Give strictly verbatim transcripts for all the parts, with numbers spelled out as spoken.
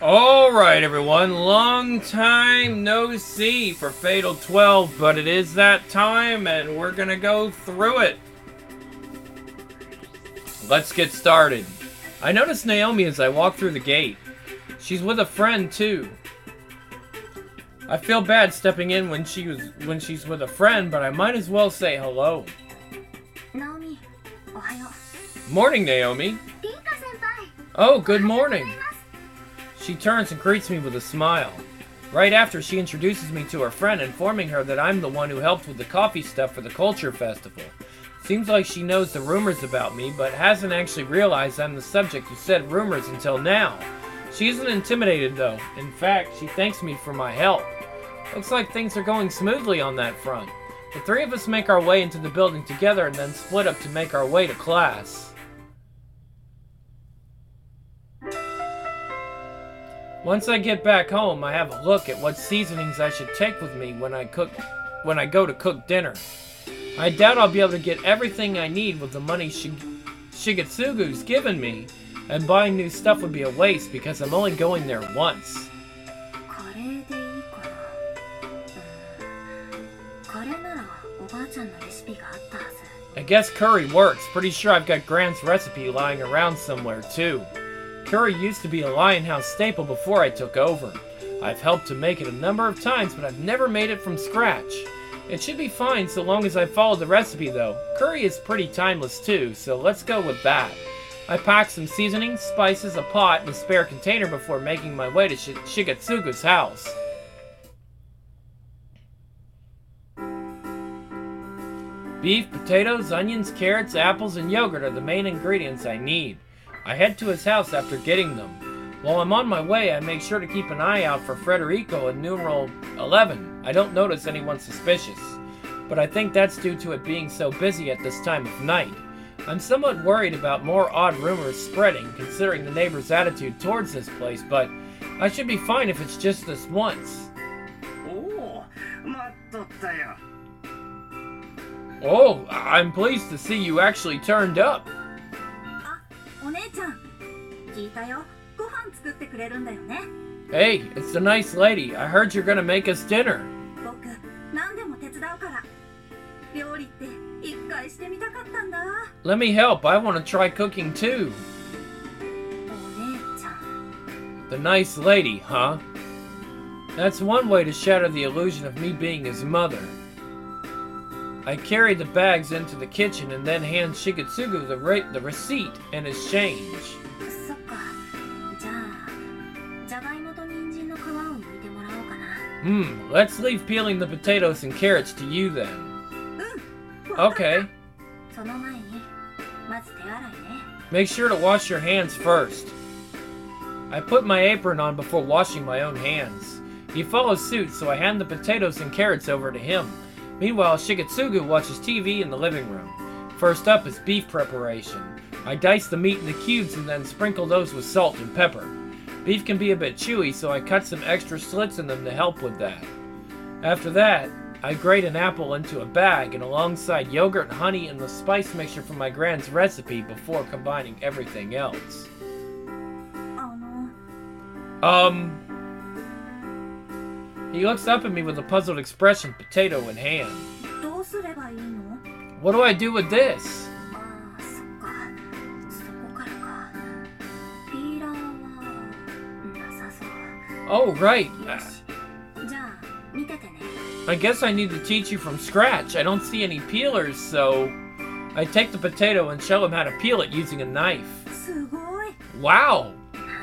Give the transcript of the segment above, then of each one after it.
Alright everyone, long time no see for Fatal twelve, but it is that time and we're gonna go through it. Let's get started. I noticed Naomi as I walked through the gate. She's with a friend too. I feel bad stepping in when she was when she's with a friend, but I might as well say hello. Naomi, ohayo. Morning, Naomi. Rinka-senpai. Oh, good morning. She turns and greets me with a smile. Right after, she introduces me to her friend, informing her that I'm the one who helped with the coffee stuff for the Culture Festival. Seems like she knows the rumors about me, but hasn't actually realized I'm the subject of said rumors until now. She isn't intimidated, though. In fact, she thanks me for my help. Looks like things are going smoothly on that front. The three of us make our way into the building together and then split up to make our way to class. Once I get back home, I have a look at what seasonings I should take with me when I cook, when I go to cook dinner. I doubt I'll be able to get everything I need with the money Shig Shigetsugu's given me, and buying new stuff would be a waste because I'm only going there once. I guess curry works. Pretty sure I've got Grant's recipe lying around somewhere too. Curry used to be a Lion House staple before I took over. I've helped to make it a number of times, but I've never made it from scratch. It should be fine so long as I follow the recipe though. Curry is pretty timeless too, so let's go with that. I packed some seasonings, spices, a pot, and a spare container before making my way to Sh Shigetsugu's house. Beef, potatoes, onions, carrots, apples, and yogurt are the main ingredients I need. I head to his house after getting them. While I'm on my way, I make sure to keep an eye out for Frederico and numeral eleven. I don't notice anyone suspicious, but I think that's due to it being so busy at this time of night. I'm somewhat worried about more odd rumors spreading, considering the neighbors' attitude towards this place, but I should be fine if it's just this once. Oh, mattottayo. Oh, I'm pleased to see you actually turned up. Hey, it's the nice lady. I heard you're gonna make us dinner. Let me help. I want to try cooking too. The nice lady, huh? That's one way to shatter the illusion of me being his mother. I carry the bags into the kitchen and then hand Shigetsugu the, re the receipt and his change. Hmm, let's leave peeling the potatoes and carrots to you then. Okay. Make sure to wash your hands first. I put my apron on before washing my own hands. He follows suit, so I hand the potatoes and carrots over to him. Meanwhile, Shigetsugu watches T V in the living room. First up is beef preparation. I dice the meat into cubes and then sprinkle those with salt and pepper. Beef can be a bit chewy, so I cut some extra slits in them to help with that. After that, I grate an apple into a bag and alongside yogurt and honey and the spice mixture from my grand's recipe before combining everything else. Um... He looks up at me with a puzzled expression, potato in hand. What do I do with this? Oh, right. I guess I need to teach you from scratch. I don't see any peelers, so I take the potato and show him how to peel it using a knife. Wow!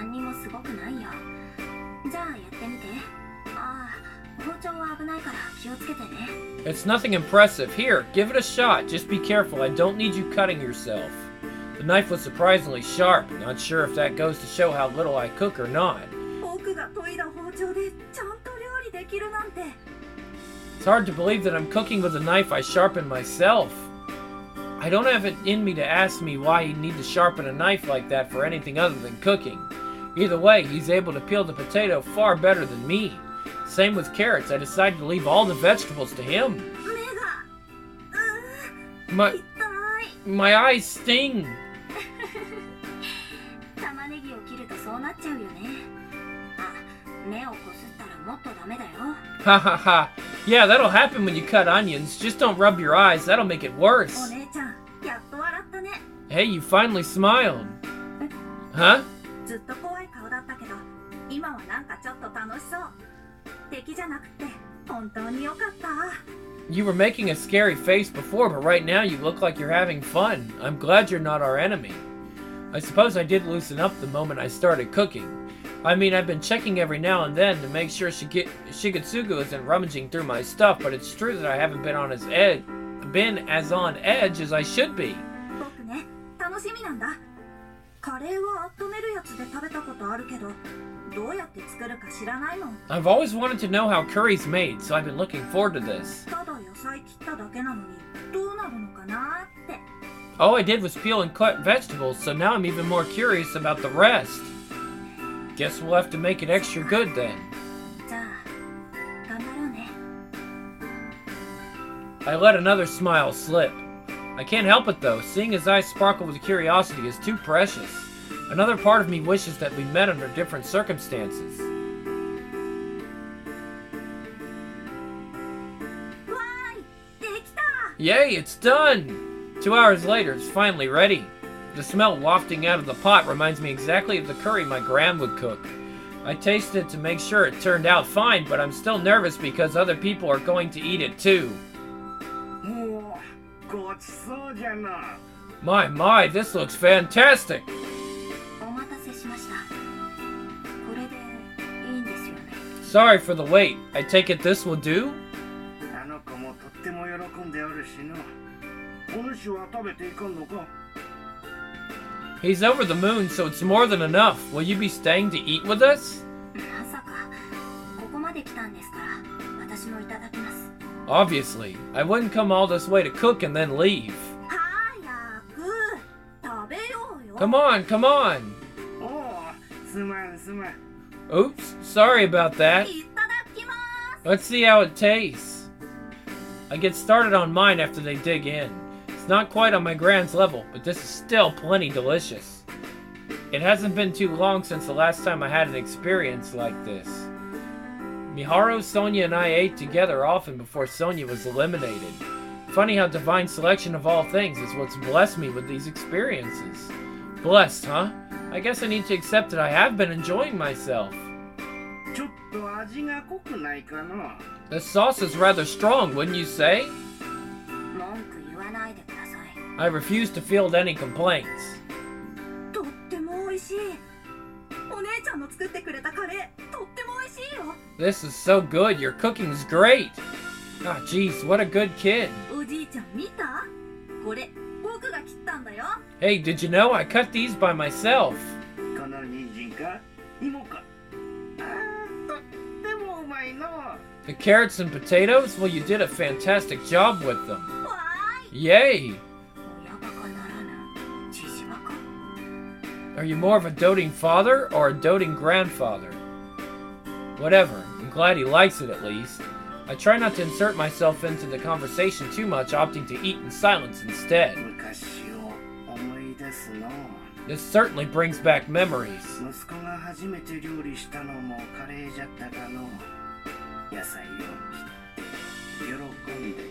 It's nothing impressive. Here, give it a shot. Just be careful. I don't need you cutting yourself. The knife was surprisingly sharp. Not sure if that goes to show how little I cook or not. It's hard to believe that I'm cooking with a knife I sharpened myself. I don't have it in me to ask me why he'd need to sharpen a knife like that for anything other than cooking. Either way, he's able to peel the potato far better than me. Same with carrots. I decided to leave all the vegetables to him. My, my eyes sting. 目をこすったらもっとダメだよ。 Ha ha ha. Yeah, that'll happen when you cut onions. Just don't rub your eyes. That'll make it お worse. 姉ちゃん、やっと笑ったね。 Hey, you finally smiled. Huh? ずっと怖い顔だったけど、今はなんかちょっと楽しそう。敵じゃなくて本当に良かった。 You were making a scary face before, but right now you look like you're having fun. I'm glad you're not our enemy. I suppose I did loosen up the moment I started cooking. I mean, I've been checking every now and then to make sure Shige- Shigetsugu isn't rummaging through my stuff, but it's true that I haven't been on his edge, been as on edge as I should be. 僕ね、楽しみなんだ。カレーは温めるやつで食べたことあるけど、どうやって作るか知らないもん。 I've always wanted to know how curry's made, so I've been looking forward to this. ただ野菜切っただけなのに、どうなるのかなって。 All I did was peel and cut vegetables, so now I'm even more curious about the rest. Guess we'll have to make it extra good then. じゃあ、頑張ろうね。 I let another smile slip. I can't help it though, seeing his eyes sparkle with curiosity is too precious. Another part of me wishes that we met under different circumstances. わーい、できた。 Yay, it's done! Two hours later, it's finally ready. The smell wafting out of the pot reminds me exactly of the curry my gran would cook. I tasted it to make sure it turned out fine, but I'm still nervous because other people are going to eat it too. もうごちそうじゃな。 My, my, this looks fantastic! お待たせしました。これでいいんですよね。 Sorry for the wait. I take it this will do? あの子もとっても喜んでおるしの。お主は食べていかんのか。 He's over the moon, so it's more than enough. Will you be staying to eat with us? まさか、ここまで来たんですから、私もいただきます。 Obviously. I wouldn't come all this way to cook and then leave. 早く食べようよ。 Come on, come on! おお、すまんすまん。 Oops, sorry about that. いただきます。 Let's see how it tastes. I get started on mine after they dig in. It's not quite on my grand's level, but this is still plenty delicious. It hasn't been too long since the last time I had an experience like this. Miharu, Sonia, and I ate together often before Sonia was eliminated. Funny how divine selection of all things is what's blessed me with these experiences. Blessed, huh? I guess I need to accept that I have been enjoying myself. ちょっと味が濃くないかな。 The sauce is rather strong, wouldn't you say? 文句言わないでください。 I refuse to field any complaints. とっても美味しい。お姉ちゃんの作ってくれたカレー、とっても美味しいよ。 This is so good, your cooking's great! Ah, jeez, what a good kid. おじいちゃん見た？これ、僕が切ったんだよ。 Hey, did you know I cut these by myself? この人参か芋か。あー、とってもうまいの。 The carrots and potatoes? Well, you did a fantastic job with them. わーい。 Yay! 親バカならぬ、じじバカ。 Are you more of a doting father or a doting grandfather? Whatever, I'm glad he likes it at least. I try not to insert myself into the conversation too much, opting to eat in silence instead. 昔を思い出すの。 This certainly brings back memories. 息子が初めて料理したのもカレーじゃったかの。野菜を切って喜んで。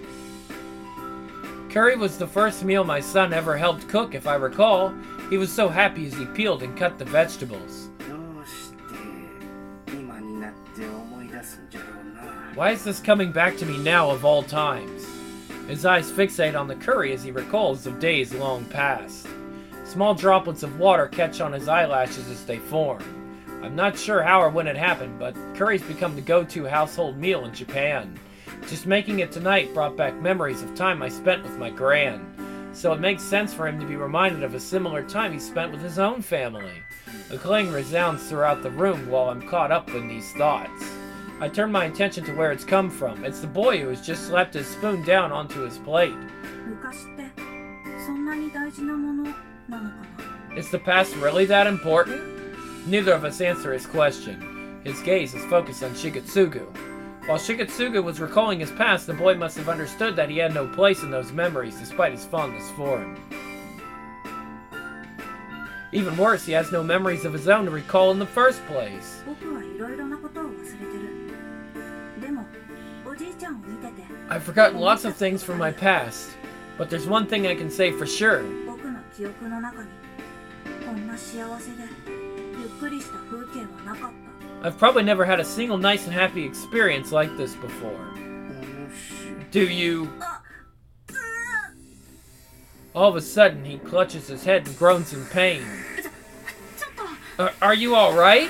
Curry was the first meal my son ever helped cook, if I recall. He was so happy as he peeled and cut the vegetables. どうして今になって思い出すんじゃろうな。 Why is this coming back to me now of all times? His eyes fixate on the curry as he recalls of days long past. Small droplets of water catch on his eyelashes as they form. I'm not sure how or when it happened, but curry's become the go-to household meal in Japan. Just making it tonight brought back memories of time I spent with my gran, so it makes sense for him to be reminded of a similar time he spent with his own family. A clang resounds throughout the room while I'm caught up in these thoughts. I turn my attention to where it's come from. It's the boy who has just slapped his spoon down onto his plate. 昔ってそんなに大事なものなのかな。 Is the past really that important? Neither of us answer his question. His gaze is focused on Shigetsugu. While Shigetsugu was recalling his past, the boy must have understood that he had no place in those memories despite his fondness for him. Even worse, he has no memories of his own to recall in the first place. 僕はいろいろなことを忘れてる。でもおじいちゃんを見てて I've forgotten lots of things from my past, but there's one thing I can say for sure. 僕の記憶の中にこんな幸せでゆっくりした風景はなかった。 I've probably never had a single nice and happy experience like this before. お主 Do you? あ、う All of a sudden, he clutches his head and groans in pain. ーちょちょっと Uh, are you alright? う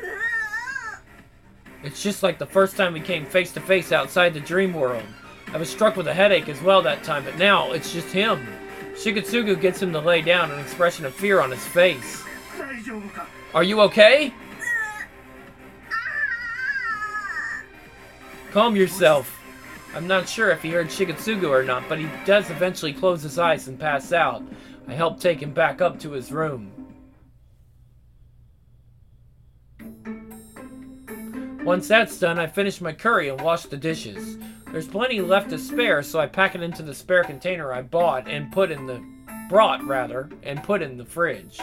It's just like the first time we came face to face outside the dream world. I was struck with a headache as well that time, but now it's just him. Shigetsugu gets him to lay down, an expression of fear on his face. 大丈夫か Are you okay? Calm yourself. I'm not sure if he heard Shigetsugu or not, but he does eventually close his eyes and pass out. I help take him back up to his room. Once that's done, I finish my curry and wash the dishes. There's plenty left to spare, so I pack it into the spare container I bought and put in the... brought, rather, and put in the fridge.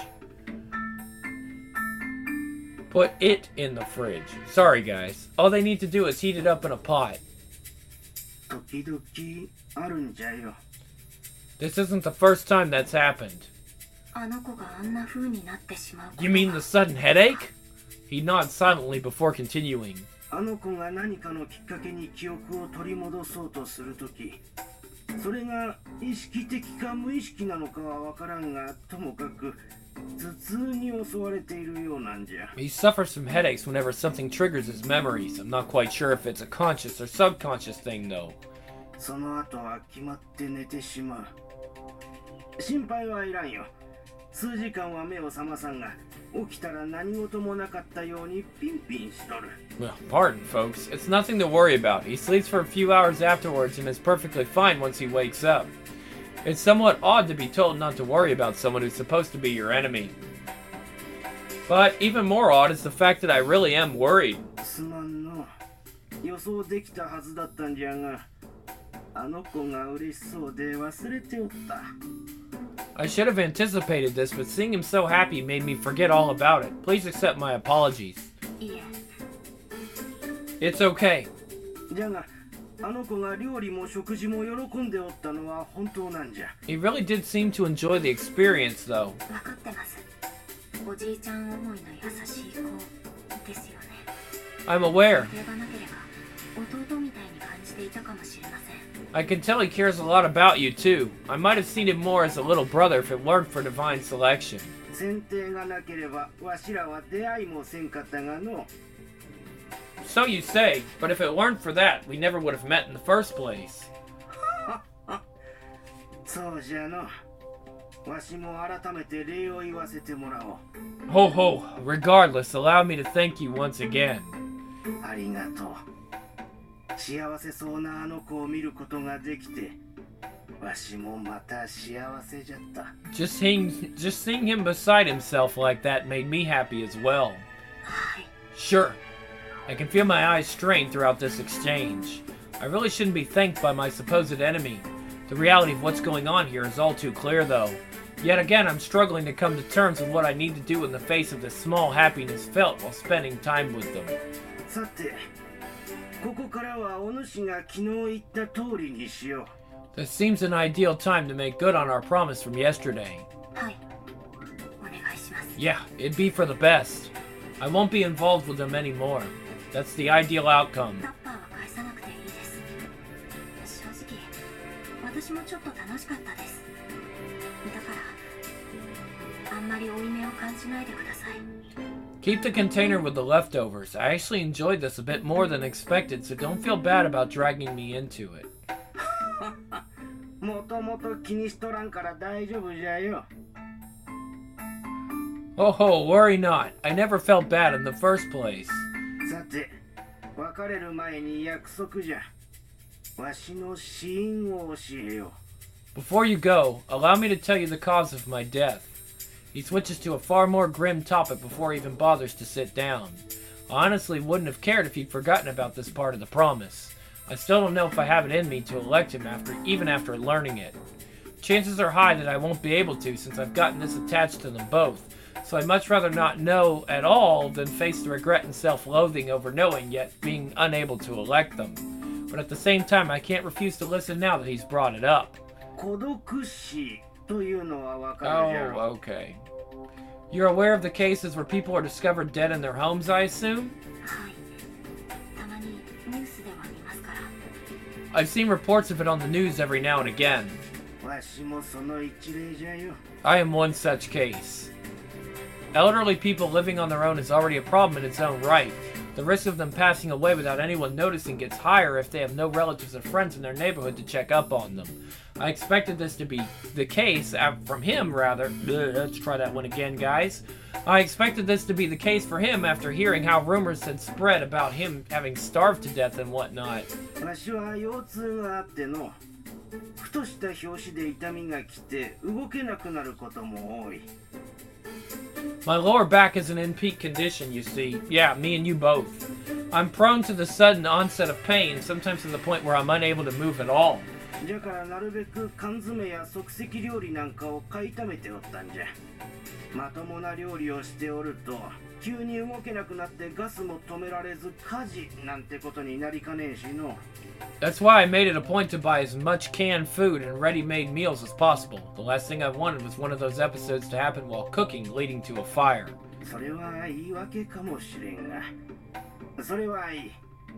Put it in the fridge. Sorry, guys. All they need to do is heat it up in a pot. 時々あるんじゃよ This isn't the first time that's happened. あの子があんな風になってしまうこと You mean the sudden headache? He nods silently before continuing. あの子が何かのきっかけに記憶を取り戻そうとするときそれが意識的か無意識なのかはわからんがともかく頭痛に襲われているようなんじゃ He suffers from headaches whenever something triggers his memories. I'm not quite sure if it's a conscious or subconscious thing, though. その後は決まって寝てしまう心配はいらんよ数時間は目を覚まさんが起きたら何事もなかったようにピンピンしとる Well, pardon, folks. It's nothing to worry about. He sleeps for a few hours afterwards and is perfectly fine once he wakes up. It's somewhat odd to be told not to worry about someone who's supposed to be your enemy. But even more odd is the fact that I really am worried. すまんの予想できたはずだったんじゃがあの子が嬉しそうで忘れておった I should have anticipated this, but seeing him so happy made me forget all about it. Please accept my apologies. いえ It's okay. じゃがあの子が料理も食事も喜んでおったのは本当なんじゃ He really did seem to enjoy the experience, though. 分かってますおじいちゃん思いの優しい子ですよね I'm aware. 例えばなければ弟みたいに感じていたかもしれません I can tell he cares a lot about you, too. I might have seen him more as a little brother if it weren't for divine selection. 選定がなければわしらは出会いもせんかったがの So you say, but if it weren't for that, we never would have met in the first place. そうじゃのわしも改めて礼を言わせてもらおう Ho ho, regardless, allow me to thank you once again. ありがとう幸せそうなあの子を見ることができてわしもまた幸せじゃった Just seeing, just seeing him beside himself like that made me happy as well. はい Sure. I can feel my eyes strain throughout this exchange. I really shouldn't be thanked by my supposed enemy. The reality of what's going on here is all too clear, though. Yet again, I'm struggling to come to terms with what I need to do in the face of this small happiness felt while spending time with them. さてここからはお主が昨日言った通りにしよう This seems an ideal time to make good on our promise from yesterday. はいお願いします Yeah, it'd be for the best. I won't be involved with them anymore. That's the ideal outcome. タッパーは返さなくていいです正直私もちょっと楽しかったですだからあんまり負い目を感じないでください Keep the container with the leftovers. I actually enjoyed this a bit more than expected, so don't feel bad about dragging me into it. もともと気にしとらんから大丈夫じゃよ Oh ho, worry not. I never felt bad in the first place. さて別れる前に約束じゃわしの死因を教えよ Before you go, allow me to tell you the cause of my death. He switches to a far more grim topic before he even bothers to sit down. I honestly wouldn't have cared if he'd forgotten about this part of the promise. I still don't know if I have it in me to elect him after, even after learning it. Chances are high that I won't be able to since I've gotten this attached to them both, so I'd much rather not know at all than face the regret and self-loathing over knowing yet being unable to elect them. But at the same time, I can't refuse to listen now that he's brought it up. 孤独死というのはわかるじゃろ。 Oh, okay. You're aware of the cases where people are discovered dead in their homes, I assume? はい。たまにニュースでは見ますから。 I've seen reports of it on the news every now and again. わしもその一例じゃよ。 I am one such case. Elderly people living on their own is already a problem in its own right. The risk of them passing away without anyone noticing gets higher if they have no relatives or friends in their neighborhood to check up on them. I expected this to be the case, uh, from him rather. Ugh, let's try that one again, guys. I expected this to be the case for him after hearing how rumors had spread about him having starved to death and whatnot. わしは腰痛があっての、ふとした拍子で痛みが来て動けなくなることも多い。 My lower back is an in-peak condition, you see. Yeah, me and you both. I'm prone to the sudden onset of pain, sometimes to the point where I'm unable to move at all. じゃからなるべく缶詰や即席料理なんかを買いためておったんじゃ。まともな料理をしておると急に動けなくなってガスも止められず火事なんてことになりかねえしの。 That's why I made it a point to buy as much canned food and ready-made meals as possible. The last thing I wanted was one of those episodes to happen while cooking, leading to a fire. それは言い訳かもしれんが。それはいい。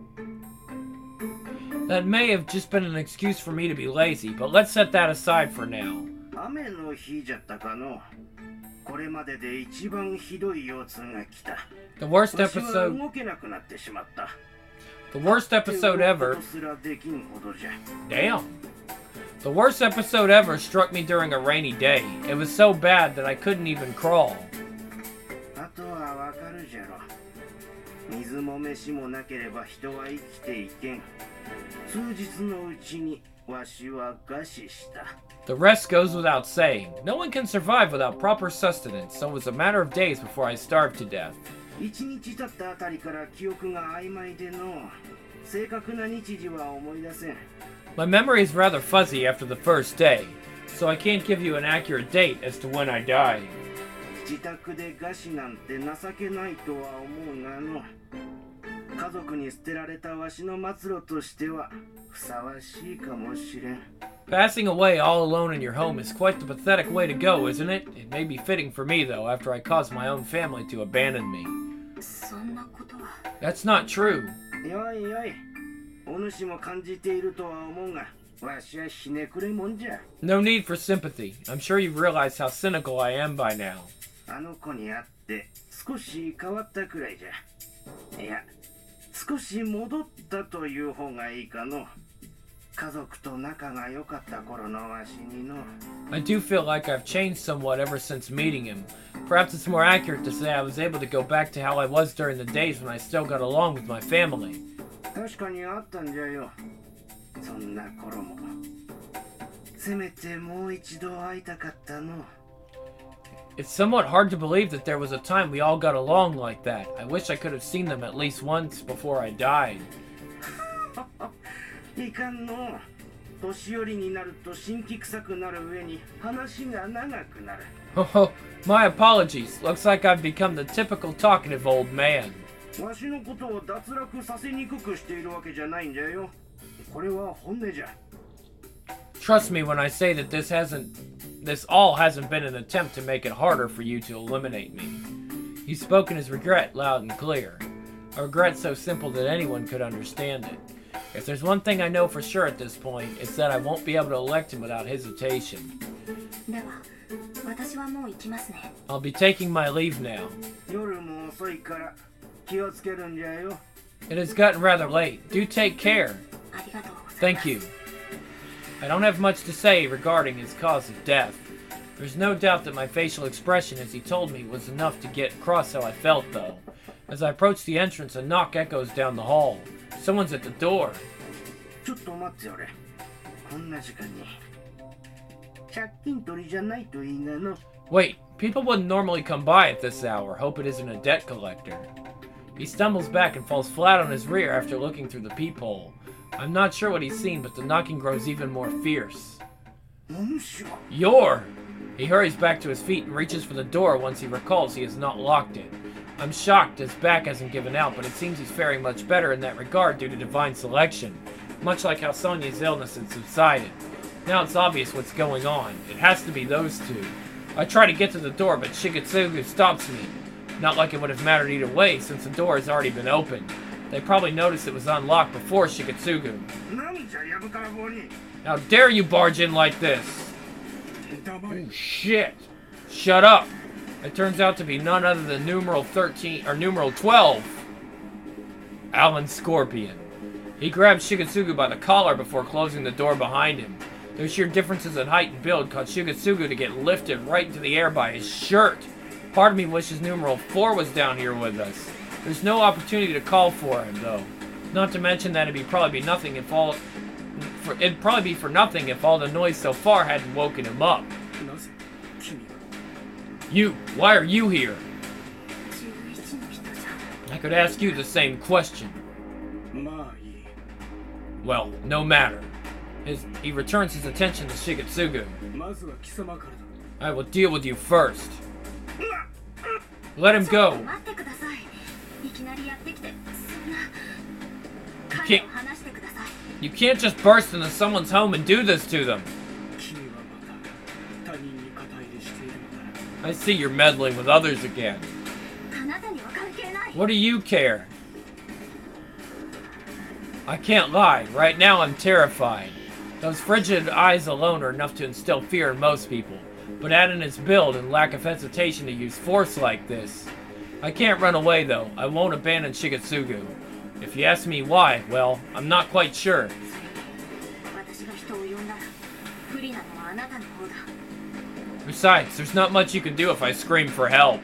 That may have just been an excuse for me to be lazy, but let's set that aside for now. 雨の日じゃったかの。これまでで一番ひどい腰痛が来た。 The worst わしは episode... 動けなくなってしまった。 The worst episode ever... すらできんほどじゃ。 Damn. The worst episode ever struck me during a rainy day. It was so bad that I couldn't even crawl. あとはわかるじゃろ。水も飯もなければ人は生きていけん。数日のうちにわしは餓死した。 The rest goes without saying. No one can survive without proper sustenance, so it was a matter of days before I starved to death. 一日経ったあたりから記憶が曖昧での、正確な日時は思い出せん。 My memory is rather fuzzy after the first day, so I can't give you an accurate date as to when I died. 自宅で餓死なんて情けないとは思うがの、家族に捨てられたわしの末路としてはふさわしいかもしれん。 Passing away all alone in your home is quite the pathetic way to go, isn't it? It may be fitting for me, though, after I caused my own family to abandon me. そんなことは。 That's not true. よいよい、お主も感じているとは思うが、わしはひねくれもんじゃ。 No need for sympathy. I'm sure you've realized how cynical I am by now. あの子に会って少し変わったくらいじゃ。いや、少し戻ったという方がいいかの。家族と仲が良かった頃のわしにの。 I do feel like I've changed somewhat ever since meeting him. Perhaps it's more accurate to say I was able to go back to how I was during the days when I still got along with my family. 確かにあったんじゃよ。そんな頃も。せめてもう一度会いたかったの。 It's somewhat hard to believe that there was a time we all got along like that. I wish I could have seen them at least once before I died. いかんの。年寄りになると神気臭くなる上に話が長くなる。 Oh, my apologies. Looks like I've become the typical talkative old man. わしのことを脱落させにくくしているわけじゃないんじゃよ。これは本音じゃ。 Trust me when I say that this hasn't, this all hasn't been an attempt to make it harder for you to eliminate me. He's spoken his regret loud and clear. A regret so simple that anyone could understand it. If there's one thing I know for sure at this point, it's that I won't be able to elect him without hesitation. では、私はもう行きますね。 I'll be taking my leave now. 夜も遅いから気をつけるんじゃよ。 It has gotten rather late. Do take care. ありがとうございます。 Thank you. I don't have much to say regarding his cause of death. There's no doubt that my facial expression as he told me was enough to get across how I felt, though. As I approach the entrance, a knock echoes down the hall. Someone's at the door. ちょっと待っておれ。こんな時間に。借金取りじゃないといいがの。 Wait, people wouldn't normally come by at this hour. Hope it isn't a debt collector. He stumbles back and falls flat on his rear after looking through the peephole. I'm not sure what he's seen, but the knocking grows even more fierce. お主は You're... He hurries back to his feet and reaches for the door once he recalls he has not locked it. I'm shocked his back hasn't given out, but it seems he's faring much better in that regard due to divine selection, much like how Sonya's illness had subsided. Now it's obvious what's going on. It has to be those two. I try to get to the door, but Shigetsugu stops me. Not like it would have mattered either way, since the door has already been opened. They probably noticed it was unlocked before Shigetsugu. How dare you barge in like this? Oh, shit. Shut up. It turns out to be none other than numeral thirteen, or numeral twelve. Alan Scorpion. He grabs Shigetsugu by the collar before closing the door behind him. Those sheer differences in height and build caused Shigetsugu to get lifted right into the air by his shirt. Part of me wishes numeral four was down here with us. There's no opportunity to call for him, though. Not to mention that it'd be probably be nothing if all... For, it'd probably be for nothing if all the noise so far hadn't woken him up. You, why are you here? I could ask you the same question. Well, no matter. His, he returns his attention to Shigetsugu. I will deal with you first. Let him go. You can't, you can't just burst into someone's home and do this to them. I see you're meddling with others again. What do you care? I can't lie. Right now I'm terrified. Those frigid eyes alone are enough to instill fear in most people. But add in his build and lack of hesitation to use force like this. I can't run away though. I won't abandon Shigetsugu. If you ask me why, well, I'm not quite sure. Besides, there's not much you can do if I scream for help.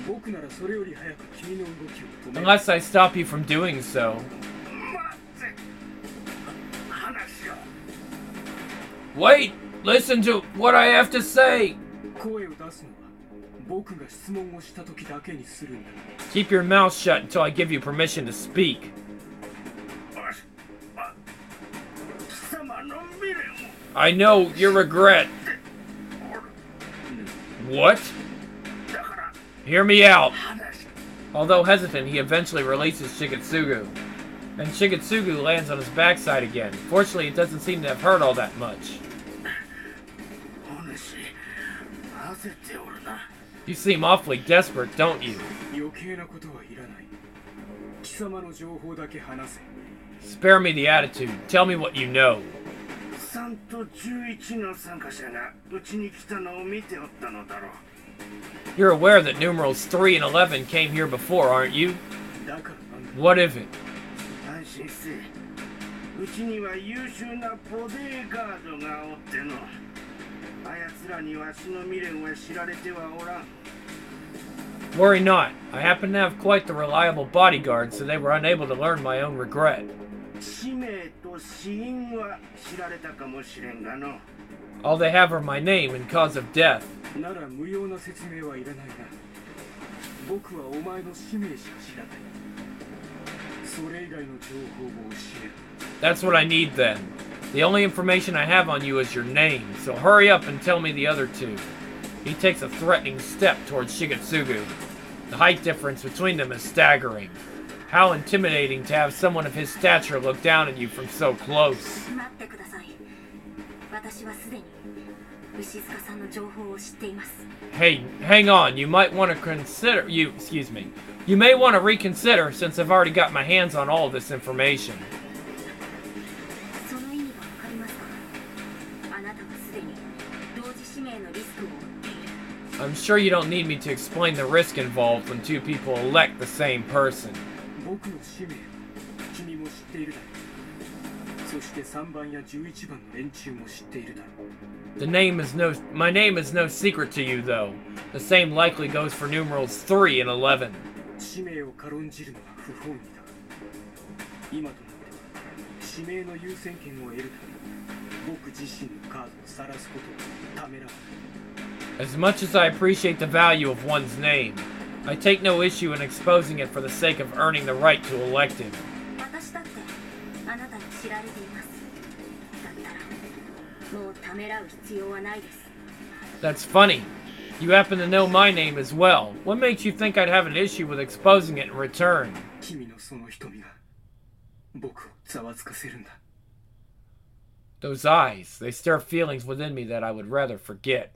Unless I stop you from doing so. Wait! Listen to what I have to say! Keep your mouth shut until I give you permission to speak. I know your regret. What? Hear me out. Although hesitant, he eventually releases Shigetsugu. And Shigetsugu lands on his backside again. Fortunately, it doesn't seem to have hurt all that much. You seem awfully desperate, don't you? Spare me the attitude. Tell me what you know. You're aware that numerals three and eleven came here before, aren't you? What of it? Worry not. I happen to have quite the reliable bodyguard, so they were unable to learn my own regret. All they have are my name and cause of death. That's what I need then. The only information I have on you is your name, so hurry up and tell me the other two. He takes a threatening step towards Shigetsugu. The height difference between them is staggering. How intimidating to have someone of his stature look down at you from so close. Hey, hang on. You might want to consider... You, excuse me. You may want to reconsider since I've already got my hands on all of this information. I'm sure you don't need me to explain the risk involved when two people elect the same person. The name is no... My name is no secret to you, though. The same likely goes for numerals three and eleven. As much as I appreciate the value of one's name, I take no issue in exposing it for the sake of earning the right to elect him. That's funny. You happen to know my name as well. What makes you think I'd have an issue with exposing it in return? 君のその瞳が僕をざわつかせるんだ。 Those eyes, they stir feelings within me that I would rather forget.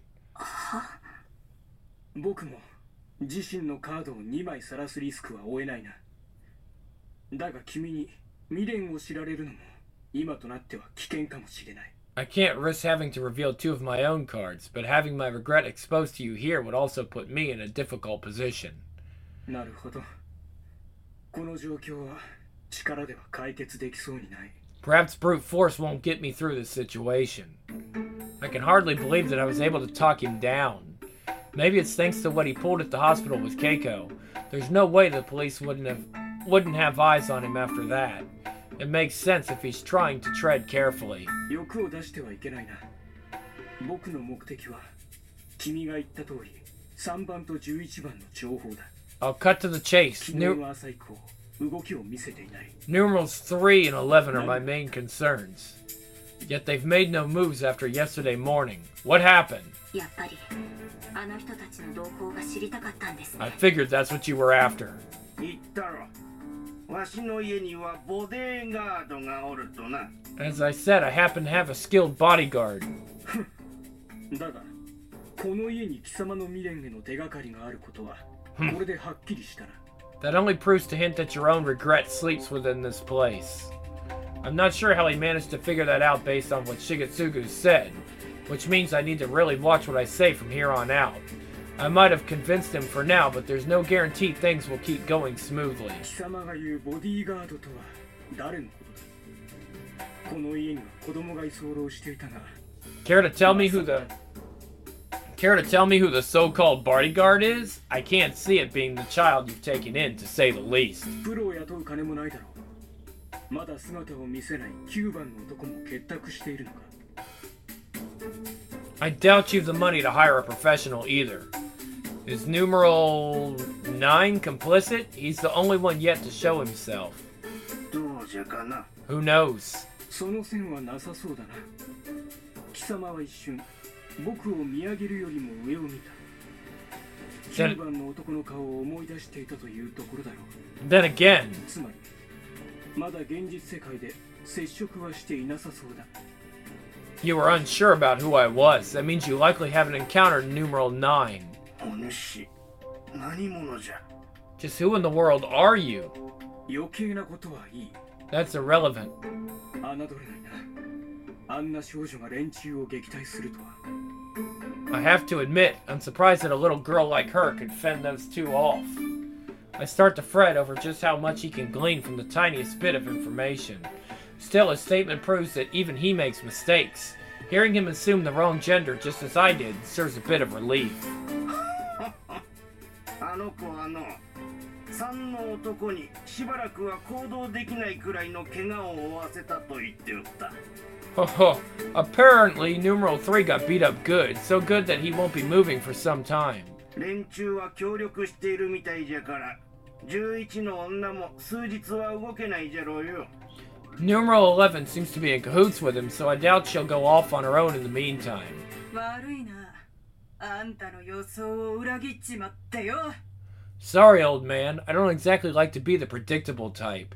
僕も自身のカードをにまい晒すリスクは負えないな。だが君に未練を知られるのも今となっては危険かもしれない。 I can't risk having to reveal two of my own cards, but having my regret exposed to you here would also put me in a difficult position. なるほど。この状況は力では解決できそうにない。 Perhaps brute force won't get me through this situation. I can hardly believe that I was able to talk him down. Maybe it's thanks to what he pulled at the hospital with Keiko. There's no way the police wouldn't have wouldn't have eyes on him after that. It makes sense if he's trying to tread carefully. 欲を出してはいけないな。僕の目的は君が言った通りさんばんとじゅういちばんの情報だ。 I'll cut to the chase. 昨日の朝以降動きを見せていない。 Numerals three and eleven are my main concerns. Yet they've made no moves after yesterday morning. What happened? やっぱりあの人たちの動向が知りたかったんですね。 I figured that's what you were after. 言ったろ。わしの家にはボデーガードがおるとな。 As I said, I happen to have a skilled bodyguard. だがこの家に貴様の未練への手がかりがあることはこれではっきりしたな。 That only proves to hint that your own regret sleeps within this place. I'm not sure how he managed to figure that out based on what Shigetsugu said, which means I need to really watch what I say from here on out. I might have convinced him for now, but there's no guarantee things will keep going smoothly. 貴様が言うボディーガードとは誰のことだ。この家には子供が居候していたが。 Care to tell me who the Care to tell me who the so-called bodyguard is? I can't see it being the child you've taken in, to say the least. プロを雇う金もないだろう。まだ姿を見せないきゅうばんの男も結託しているのか。 I doubt you've the money to hire a professional either. Is numeral nine complicit? He's the only one yet to show himself. どうじゃかな。 Who knows? その線はなさそうだな。貴様は一瞬僕を見上げるよりも上を見た。きゅうばんの男の顔を思い出していたというところだろう。 Then again, つまりまだ現実世界で接触はしていなさそうだ。 you were unsure about who I was. That means you likely haven't encountered numeral nine. お主、何者じゃ。 Just who in the world are you? 余計なことはいい。 That's irrelevant. 侮れないな。あんな少女が連中を撃退するとは。 I have to admit, I'm surprised that a little girl like her could fend those two off. I start to fret over just how much he can glean from the tiniest bit of information. Still, his statement proves that even he makes mistakes. Hearing him assume the wrong gender just as I did serves a bit of relief. あの子はの三の男にしばらくは行動できないくらいの怪我を負わせたと言っておった。 Apparently, numeral three got beat up good, so good that he won't be moving for some time. 連中は協力しているみたいじゃから、じゅういちの女も数日は動けないじゃろうよ。 Numeral eleven seems to be in cahoots with him, so I doubt she'll go off on her own in the meantime. 悪いな。あんたの予想を裏切っちまってよ。 Sorry, old man. I don't exactly like to be the predictable type.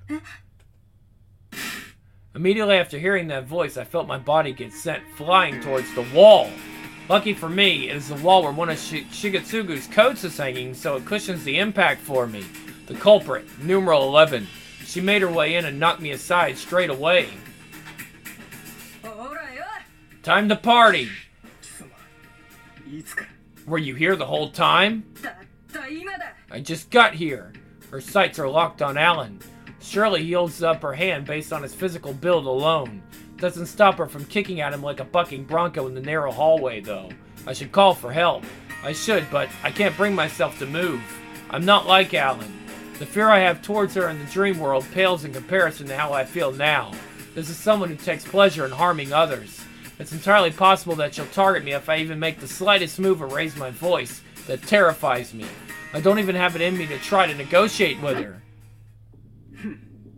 Immediately after hearing that voice, I felt my body get sent flying towards the wall. Lucky for me, it is the wall where one of Sh Shigetsugu's coats is hanging, so it cushions the impact for me. The culprit, numeral eleven. She made her way in and knocked me aside straight away. ほらよ。 Time to party! 貴様、いつから。 Were you here the whole time? たった今だ。 I just got here. Her sights are locked on Alan. Surely he holds up her hand based on his physical build alone. Doesn't stop her from kicking at him like a bucking bronco in the narrow hallway, though. I should call for help. I should, but I can't bring myself to move. I'm not like Alan. The fear I have towards her in the dream world pales in comparison to how I feel now. This is someone who takes pleasure in harming others. It's entirely possible that she'll target me if I even make the slightest move or raise my voice. That terrifies me. I don't even have it in me to try to negotiate with her.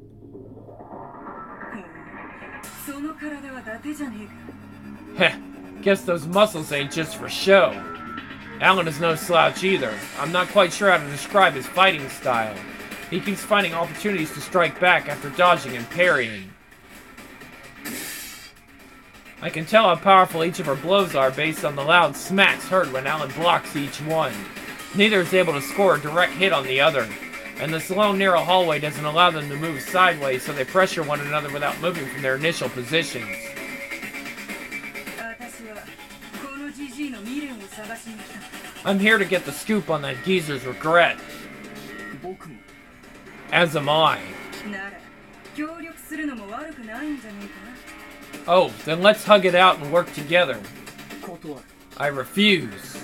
その体は伊達じゃねえか。 Heh, Guess those muscles ain't just for show. Alan is no slouch either. I'm not quite sure how to describe his fighting style. He keeps finding opportunities to strike back after dodging and parrying. I can tell how powerful each of her blows are based on the loud smacks heard when Alan blocks each one. Neither is able to score a direct hit on the other, and this long narrow hallway doesn't allow them to move sideways, so they pressure one another without moving from their initial positions. I'm here to get the scoop on that geezer's regret. As am I. Oh, then let's hug it out and work together. I refuse.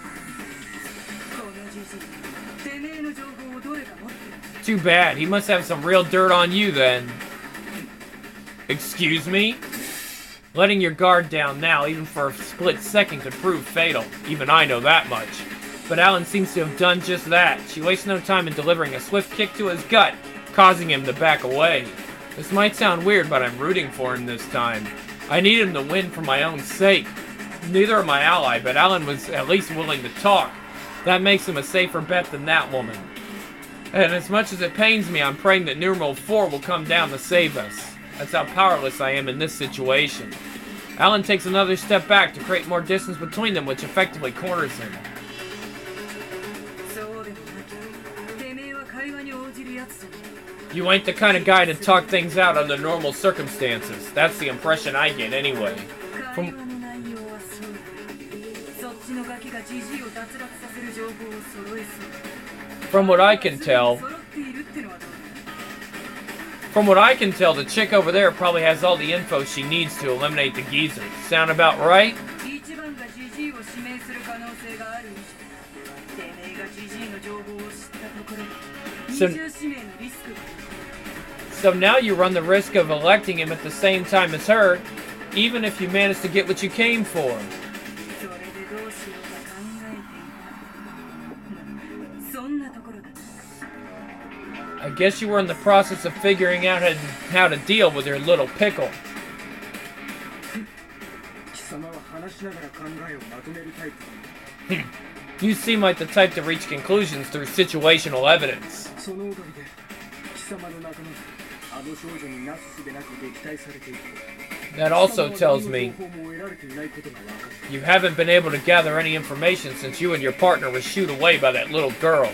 Too bad. He must have some real dirt on you then. Excuse me? Letting your guard down now, even for a split second, could prove fatal. Even I know that much. But Alan seems to have done just that. She wastes no time in delivering a swift kick to his gut, causing him to back away. This might sound weird, but I'm rooting for him this time. I need him to win for my own sake. Neither are my ally, but Alan was at least willing to talk. That makes him a safer bet than that woman. And as much as it pains me, I'm praying that numeral four will come down to save us. That's how powerless I am in this situation. Alan takes another step back to create more distance between them, which effectively corners him. You ain't the kind of guy to talk things out under normal circumstances. That's the impression I get anyway. From, from what I can tell... From what I can tell, the chick over there probably has all the info she needs to eliminate the geezer. Sound about right? So, so now you run the risk of electing him at the same time as her, even if you manage to get what you came for. I guess you were in the process of figuring out how to, how to deal with your little pickle. You seem like the type to reach conclusions through situational evidence. That also tells me you haven't been able to gather any information since you and your partner were shooed away by that little girl.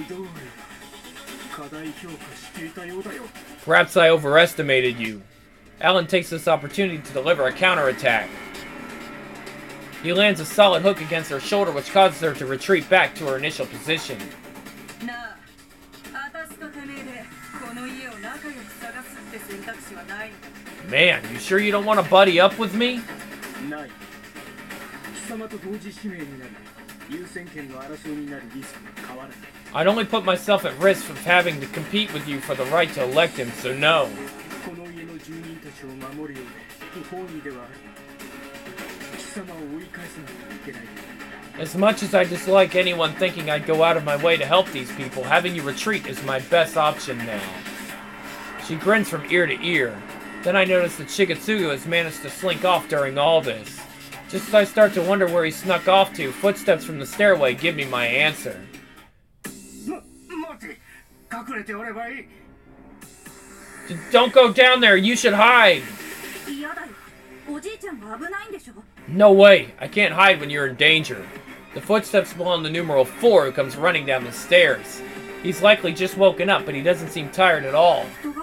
Perhaps I overestimated you. Alan takes this opportunity to deliver a counterattack. He lands a solid hook against her shoulder, which causes her to retreat back to her initial position. Man, you sure you don't want to buddy up with me? I'd only put myself at risk of having to compete with you for the right to elect him, so no. As much as I dislike anyone thinking I'd go out of my way to help these people, having you retreat is my best option now. She grins from ear to ear. Then I notice that Shigetsugu has managed to slink off during all this. Just as I start to wonder where he snuck off to, footsteps from the stairway give me my answer. Don't go down there, you should hide! No way, I can't hide when you're in danger. The footsteps belong to numeral four, who comes running down the stairs. He's likely just woken up, but he doesn't seem tired at all.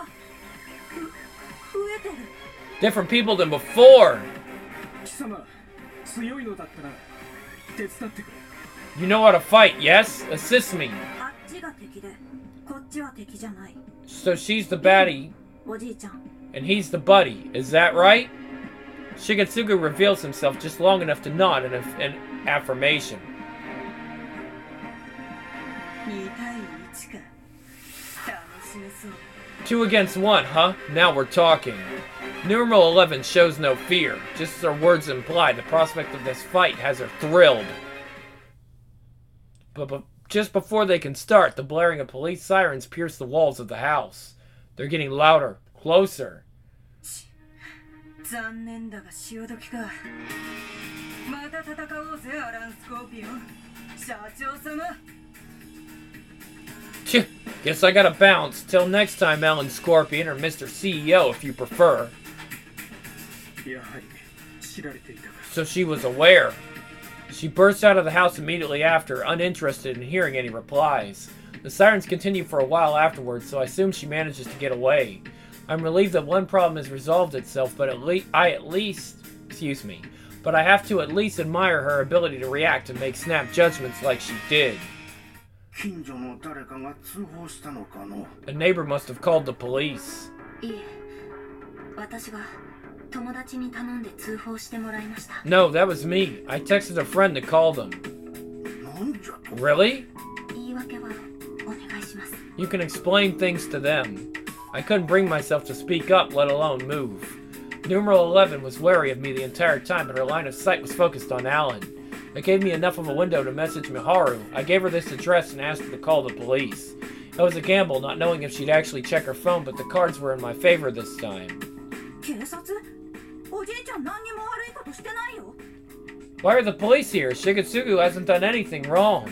Different people than before! You know how to fight, yes? Assist me. So she's the baddie, and he's the buddy, is that right? Shigetsugu reveals himself just long enough to nod in an affirmation. Two against one, huh? Now we're talking. Numeral eleven shows no fear. Just as her words imply, the prospect of this fight has her thrilled. But, but just before they can start, the blaring of police sirens pierce the walls of the house. They're getting louder, closer. 残念だが潮時か。また戦おうぜアラン・スコーピオン。社長様。 Phew, guess I gotta bounce. Till next time, Alan Scorpion, or Mister C E O if you prefer. So she was aware. She burst out of the house immediately after, uninterested in hearing any replies. The sirens continue for a while afterwards, so I assume she manages to get away. I'm relieved that one problem has resolved itself, but at least I at least, excuse me, but I have to at least admire her ability to react and make snap judgments like she did. A neighbor must have called the police. No, that was me. I texted a friend to call them. Really? You can explain things to them. I couldn't bring myself to speak up, let alone move. Numeral eleven was wary of me the entire time, but her line of sight was focused on Alan. It gave me enough of a window to message Miharu. I gave her this address and asked her to call the police. It was a gamble, not knowing if she'd actually check her phone, but the cards were in my favor this time. Why are the police here? Shigetsugu hasn't done anything wrong.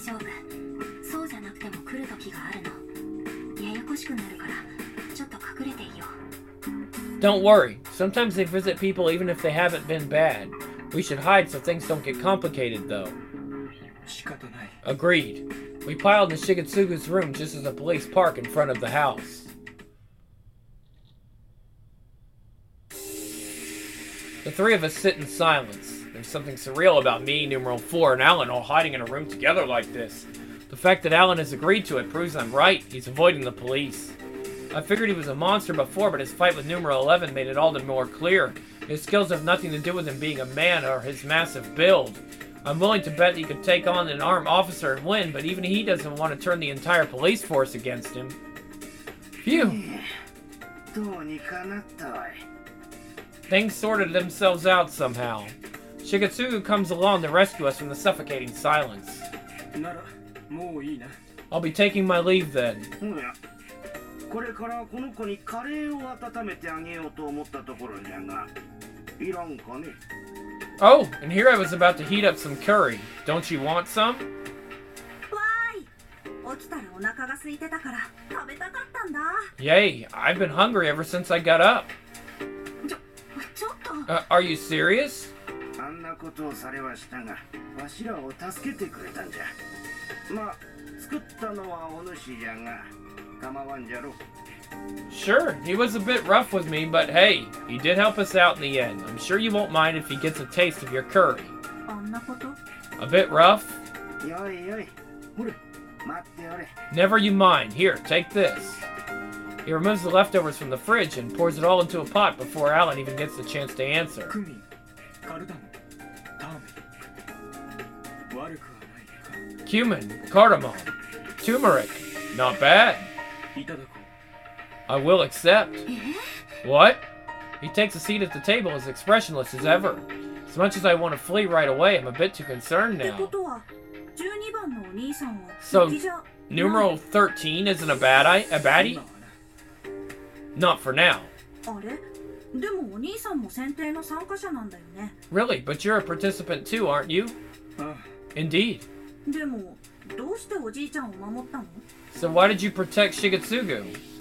Don't worry. Sometimes they visit people even if they haven't been bad. We should hide so things don't get complicated, though. Agreed. We piled in Shigetsugu's room just as the police park in front of the house. The three of us sit in silence. There's something surreal about me, numeral four, and Alan all hiding in a room together like this. The fact that Alan has agreed to it proves I'm right. He's avoiding the police. I figured he was a monster before, but his fight with numeral eleven made it all the more clear. His skills have nothing to do with him being a man or his massive build. I'm willing to bet he could take on an armed officer and win, but even he doesn't want to turn the entire police force against him. Phew. Things sorted themselves out somehow. Shigetsugu comes along to rescue us from the suffocating silence. I'll be taking my leave then. Oh, and here I was about to heat up some curry. Don't you want some? Yay, I've been hungry ever since I got up. Uh, are you serious? Sure, he was a bit rough with me, but hey, he did help us out in the end. I'm sure you won't mind if he gets a taste of your curry. A bit rough? Never you mind. Here, take this. He removes the leftovers from the fridge and pours it all into a pot before Alan even gets the chance to answer. Cumin, cardamom, turmeric. Not bad. I will accept. What? He takes a seat at the table as expressionless as ever. As much as I want to flee right away, I'm a bit too concerned now. So, numeral thirteen isn't a bad I a baddie? Not for now. Really? But you're a participant too, aren't you? Indeed. So why did you protect Shigetsugu?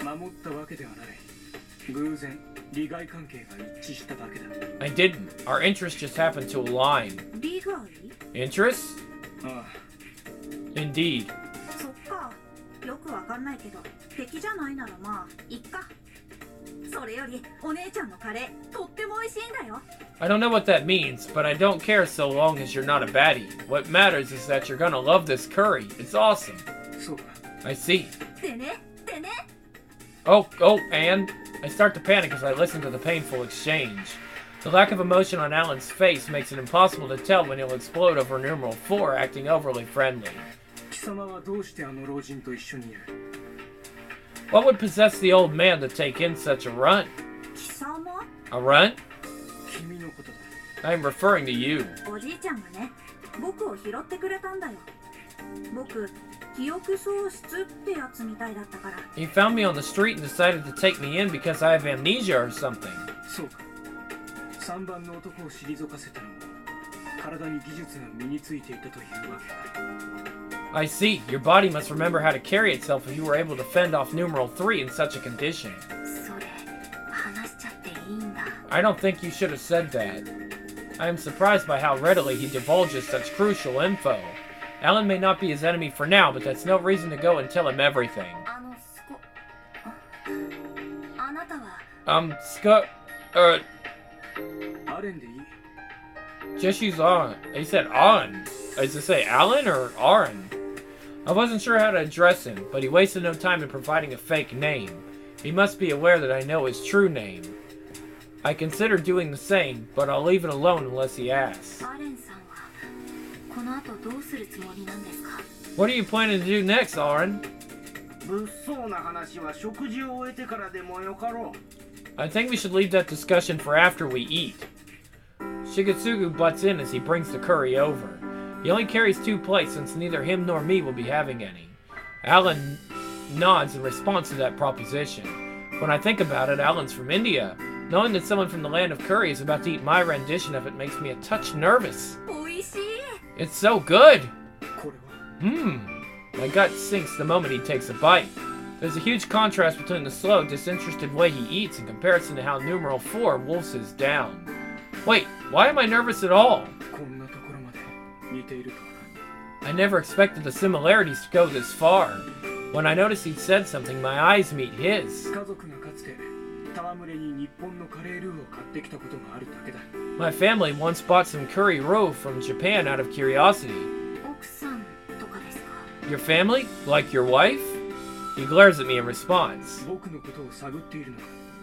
I didn't. Our interests just happened to align. Interests? Indeed. I don't know what that means, but I don't care so long as you're not a baddie. What matters is that you're gonna love this curry. It's awesome. I see. Oh, oh, and? I start to panic as I listen to the painful exchange. The lack of emotion on Alan's face makes it impossible to tell when he'll explode over numeral four acting overly friendly. What would possess the old man to take in such a runt? A runt? I am referring to you. He found me on the street and decided to take me in because I have amnesia or something. さんばんの男を退かせたのも体に技術が身についていたというわけか。 I see. Your body must remember how to carry itself if you were able to fend off numeral three in such a condition. それ話しちゃっていいんだ。 I don't think you should have said that. I am surprised by how readily he divulges such crucial info. Alan may not be his enemy for now, but that's no reason to go and tell him everything. あのすこああなたは Um, Scott, uh, アレンでいい。 just use on. He said on. Does it say Alan or Aaron? I wasn't sure how to address him, but he wasted no time in providing a fake name. He must be aware that I know his true name. I consider doing the same, but I'll leave it alone unless he asks. アレンさんはこの後どうするつもりなんですか？ What are you planning to do next, Aaron? 物騒な話は食事を終えてからでもよかろう。 I think we should leave that discussion for after we eat. Shigetsugu butts in as he brings the curry over. He only carries two plates since neither him nor me will be having any. Alan nods in response to that proposition. When I think about it, Alan's from India. Knowing that someone from the land of curry is about to eat my rendition of it makes me a touch nervous. おいしい。 It's so good! これは Hmm. My gut sinks the moment he takes a bite. There's a huge contrast between the slow, disinterested way he eats in comparison to how numeral four wolfs his down. Wait, why am I nervous at all? こんなところまで似ているとはな。 I never expected the similarities to go this far. When I noticed he'd said something, my eyes meet his. 家族がかつて戯れに日本のカレールーを買ってきたことがあるだけだ。 My family once bought some curry roux from Japan out of curiosity. 奥さんとかですか？ Your family? Like your wife? He glares at me in response. 僕のことを探っているのか。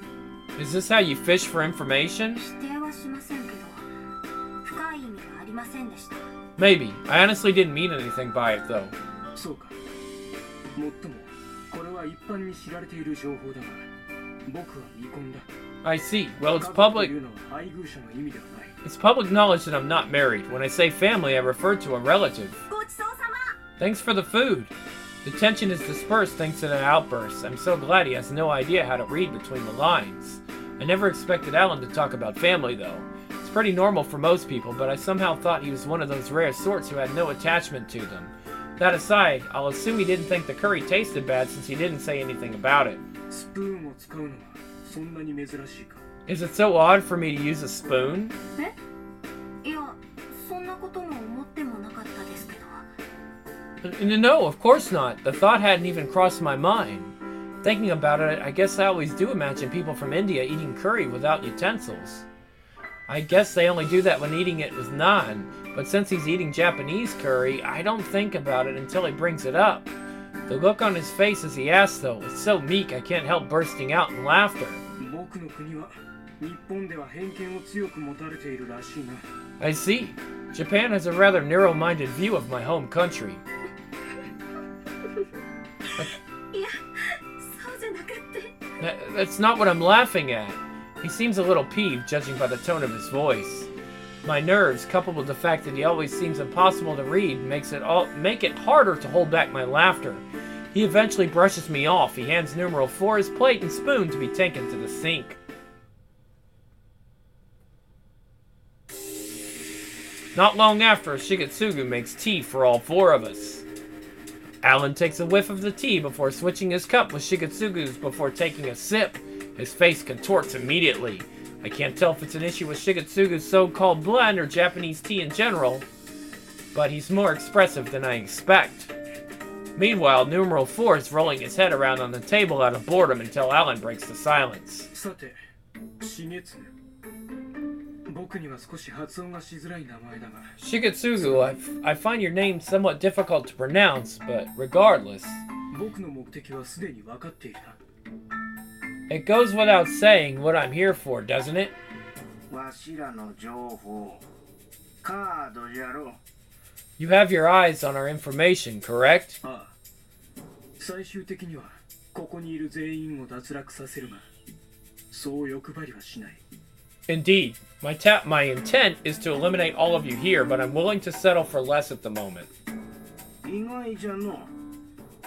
Is this how you fish for information? 否定はしませんけど深い意味はありませんでした。 Maybe. I honestly didn't mean anything by it, though. そうか。もっともこれは一般に知られている情報だが、僕は未婚だ。 I see. Well, it's 家族と public. いうのは配偶者の意味ではない。 It's public knowledge that I'm not married. When I say family, I refer to a relative. ごちそうさま。 Thanks for the food. The tension is dispersed thanks to that outburst. I'm so glad he has no idea how to read between the lines. I never expected Alan to talk about family, though. It's pretty normal for most people, but I somehow thought he was one of those rare sorts who had no attachment to them. That aside, I'll assume he didn't think the curry tasted bad since he didn't say anything about it. スプーンを使うのはそんなに珍しいか。 Is it so odd for me to use a spoon? え？いや、そんなことも思ってもなかったですけど。 No, of course not. The thought hadn't even crossed my mind. Thinking about it, I guess I always do imagine people from India eating curry without utensils. I guess they only do that when eating it with naan, but since he's eating Japanese curry, I don't think about it until he brings it up. The look on his face as he asks, though, is so meek I can't help bursting out in laughter. 僕の国は日本では偏見を強く持たれているらしいな。 I see. Japan has a rather narrow-minded view of my home country. いや、そうじゃなくて。 That, that's not what I'm laughing at. He seems a little peeved, judging by the tone of his voice. My nerves, coupled with the fact that he always seems impossible to read, makes it all make it harder to hold back my laughter. He eventually brushes me off. He hands numeral four his plate and spoon to be taken to the sink. Not long after, Shigetsugu makes tea for all four of us. Alan takes a whiff of the tea before switching his cup with Shigetsugu's before taking a sip. His face contorts immediately. I can't tell if it's an issue with Shigetsugu's so-called blend or Japanese tea in general, but he's more expressive than I expect. Meanwhile, numeral four is rolling his head around on the table out of boredom until Alan breaks the silence. さて、しげつ。僕には少し発音がしづらい名前だが。 Shigetsugu, I, I find your name somewhat difficult to pronounce, but regardless, 僕の目的はすでに分かっているな。 it goes without saying what I'm here for, doesn't it? わしらの情報、カードじゃろ。 You have your eyes on our information, correct? ああ。最終的にはここにいる全員を脱落させるが、そう欲張りはしない。 Indeed. My ta- my intent is to eliminate all of you here, but I'm willing to settle for less at the moment. 意外じゃの。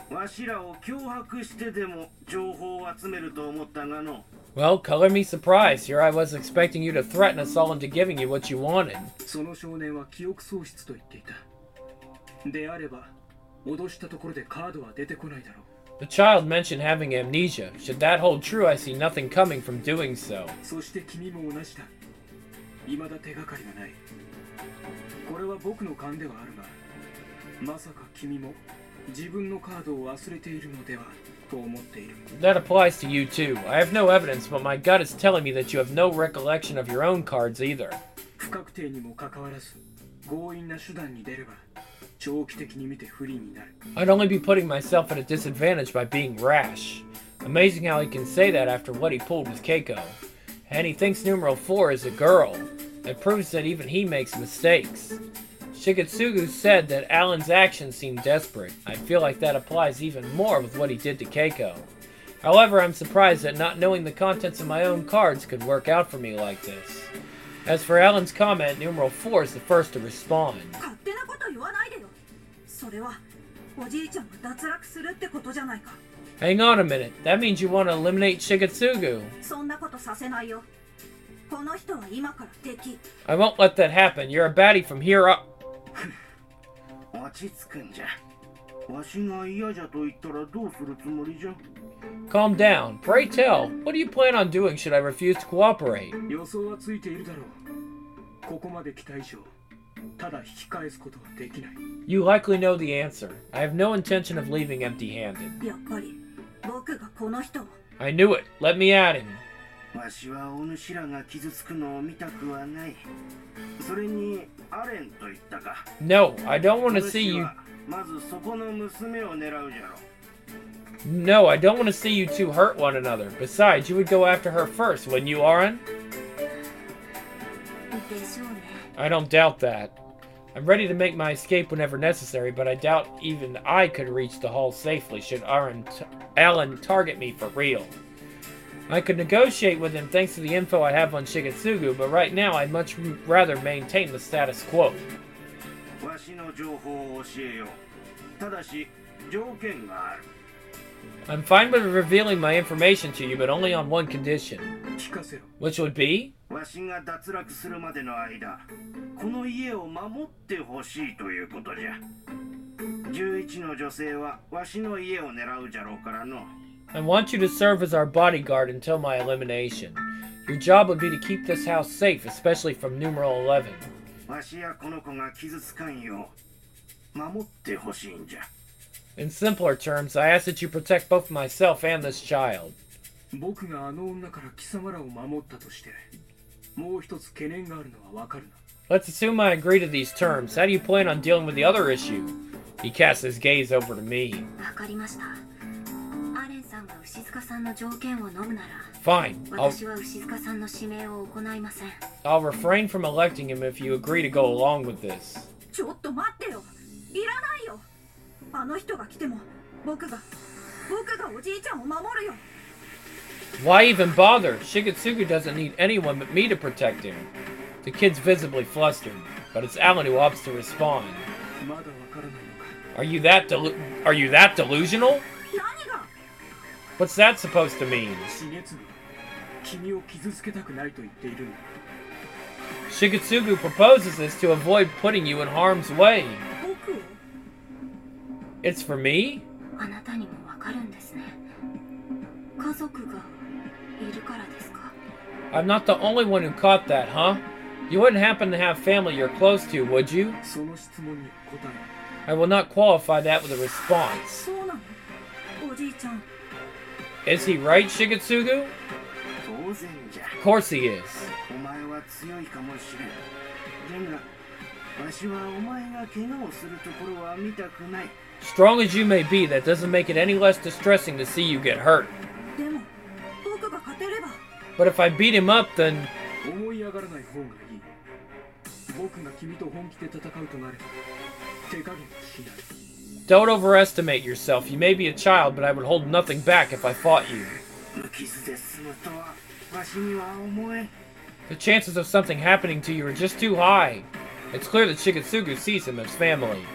わしらを脅迫してでも情報を集めると思ったがの。 Well, color me surprised. Here I was expecting you to threaten us all into giving you what you wanted. その少年は記憶喪失と言っていた。であれば、脅したところでカードは出てこないだろう。 The child mentioned having amnesia. Should that hold true, I see nothing coming from doing so. そして君も同じだ。未だ手がかりがない。これは僕の勘ではあるが、まさか君も自分のカードを忘れているのではと思っている。 That applies to you too. I have no evidence, but my gut is telling me that you have no recollection of your own cards either. 不確定にもかかわらず、強引な手段に出れば、長期的に見て不利になる。 I'd only be putting myself at a disadvantage by being rash. Amazing how he can say that after what he pulled with Keiko. And he thinks numeral four is a girl. It proves that even he makes mistakes. Shigetsugu said that Alan's actions seem desperate. I feel like that applies even more with what he did to Keiko. However, I'm surprised that not knowing the contents of my own cards could work out for me like this. As for Alan's comment, numeral four is the first to respond. 勝手なこと言わないでよ。それはおじいちゃんが脱落するってことじゃないか。 Hang on a minute. That means you want to eliminate Shigetsugu. そんなことさせないよ。この人は今から敵。 I won't let that happen. You're a baddie from here up. 落ち着くんじゃ。わしが嫌じゃと言ったらどうするつもりじゃ。 Calm down. Pray tell, what do you plan on doing should I refuse to cooperate? 予想はついているだろう。ここまで来た以上、ただ引き返すことはできない。 You likely know the answer. I have no intention of leaving empty-handed. やっぱり僕がこの人を。 I knew it. Let me at him. わしはお主らが傷つくのを見たくはない。それにアレンと言ったか。 No, I don't want to see お主 you... はまずそこの娘を狙うじゃろ。 No, I don't want to see you two hurt one another. Besides, you would go after her first, wouldn't you, Aaron? でしょうね。 I don't doubt that. I'm ready to make my escape whenever necessary, but I doubt even I could reach the hall safely should Aaron t Alan target me for real. I could negotiate with him thanks to the info I have on Shigetsugu, but right now I'd much rather maintain the status quo. わしの情報を教えよう。ただし条件がある。 I'm fine with revealing my information to you, but only on one condition. 聞かせろ。 Which would be? わしが脱落するまでの間、この家を守ってほしいということじゃ。じゅういちの女性はわしの家を狙うじゃろうからの。 I want you to serve as our bodyguard until my elimination. Your job would be to keep this house safe, especially from numeral eleven. わしやこの子が傷つかんよう守ってほしいんじゃ。 In simpler terms, I ask that you protect both myself and this child. 僕があの女から貴様らを守ったとして、もう一つ懸念があるのはわかるな。 Let's assume I agree to these terms. How do you plan on dealing with the other issue? He casts his gaze over to me. わかりました。アレンさんが牛塚さんの条件を飲むなら、 Fine. I'll, 私は牛塚さんの指名を行いません。 I'll refrain from electing him if you agree to go along with this. ちょっと待ってよ。いらないよ。あの人が来ても僕が僕がおじいちゃんを守るよ。 Why even bother? Shigetsugu doesn't need anyone but me to protect him. The kid's visibly flustered, but it's Alan who opts to respond. まだわからないのか。 Are you that delu- Are you that delusional? 何が？ What's that supposed to mean? 重次、君を傷つけたくないと言っているんだ。 Shigetsugu proposes this to avoid putting you in harm's way. 僕を？ It's for me? あなたにもわかるんですね。家族がいるからですか？ I'm not the only one who caught that, huh? You wouldn't happen to have family you're close to, would you? その質問に答え。 I will not qualify that with a response. そうなの？おじいちゃん。 Is he right, Shigetsugu? 当然じゃ。 Of course he is. お前は強いかもしれん。だが、わしはお前が怪我をするところは見たくない。 Strong as you may be, that doesn't make it any less distressing to see you get hurt. でも僕が勝てれば。 But if I beat him up, then... 思い上がらない方がいい。僕が君と本気で戦うとなれば、手加減はしない。 Don't overestimate yourself. You may be a child, but I would hold nothing back if I fought you. 無傷で済むとは、わしには思えん。 The chances of something happening to you are just too high. It's clear that Shigetsugu sees him as family.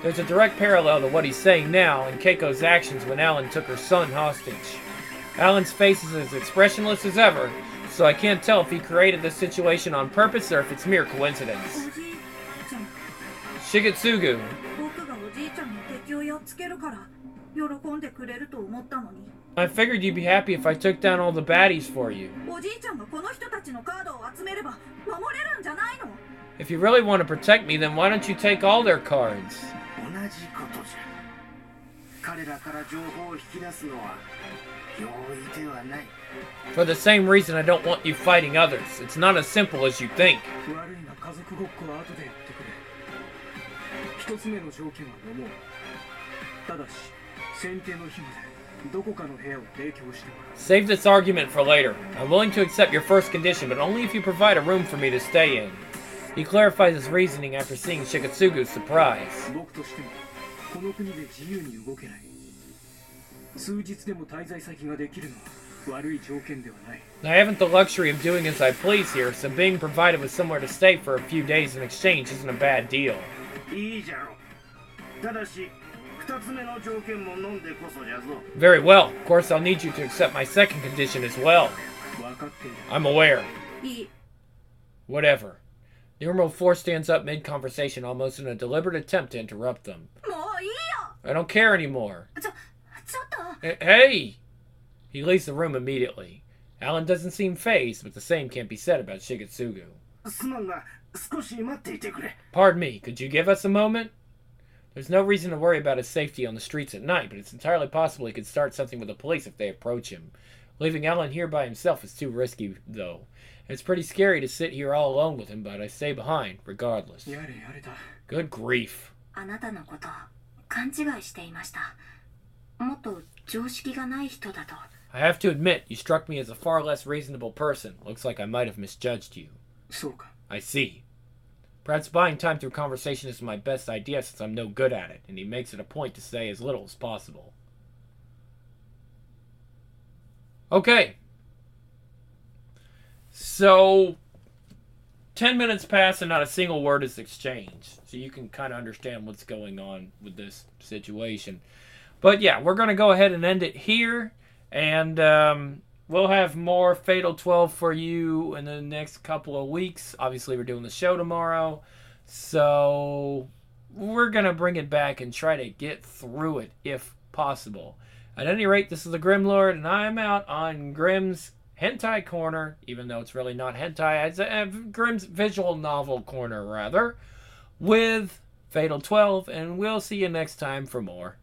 There's a direct parallel to what he's saying now and Keiko's actions when Alan took her son hostage. Alan's face is as expressionless as ever, so I can't tell if he created this situation on purpose or if it's mere coincidence. おじいちゃん Shigetsugu. 僕がおじいちゃんに敵をやっつけるから喜んでくれると思ったのに I figured you'd be happy if I took down all the baddies for you. おじいちゃんがこの人たちのカードを集めれば守れるんじゃないの If you really want to protect me, then why don't you take all their cards? 同じことじゃ。彼らから情報を引き出すのは容易ではない。 For the same reason I don't want you fighting others. It's not as simple as you think. 悪いな、家族ごっこは後でやってくれ。一つ目の条件は飲もう。ただし選定の日までどこかの部屋を提供してもらう。 Save this argument for later. I'm willing to accept your first condition, but only if you provide a room for me to stay in. He clarifies his reasoning after seeing Shigetsugu's surprise. 僕としてもこの国で自由に動けない。数日でも滞在先ができるのは悪い条件ではない。 I haven't the luxury of doing as I please here, so being provided with somewhere to stay for a few days in exchange isn't a bad deal. いいじゃろ。ただし二つ目の条件も飲んでこそじゃぞ。 Very well. Of course, I'll need you to accept my second condition as well. 分かっている。 I'm aware. いい Whatever. Numeral four stands up mid-conversation almost in a deliberate attempt to interrupt them. もういいよ I don't care anymore. ちょちょっと H- Hey! He leaves the room immediately. Alan doesn't seem phased, but the same can't be said about Shigetsugu. すまんが少し待っていてくれ。 Pardon me, could you give us a moment? There's no reason to worry about his safety on the streets at night, but it's entirely possible he could start something with the police if they approach him. Leaving Alan here by himself is too risky, though. It's pretty scary to sit here all alone with him, but I stay behind, regardless. やれやれだ。 Good grief. あなたのこと勘違いしていました。もっと常識がない人だと。 I have to admit, you struck me as a far less reasonable person. Looks like I might have misjudged you. そうか。 I see. Perhaps buying time through conversation is my best idea since I'm no good at it, and he makes it a point to say as little as possible. Okay. So, ten minutes pass and not a single word is exchanged. So you can kind of understand what's going on with this situation. But yeah, we're going to go ahead and end it here. And um, we'll have more Fatal twelve for you in the next couple of weeks. Obviously, we're doing the show tomorrow. So we're going to bring it back and try to get through it if possible. At any rate, this is the Grimlord, and I'm out on Grimm's Hentai Corner, even though it's really not hentai. It's a, a Grimm's Visual Novel Corner, rather, with Fatal twelve, and we'll see you next time for more.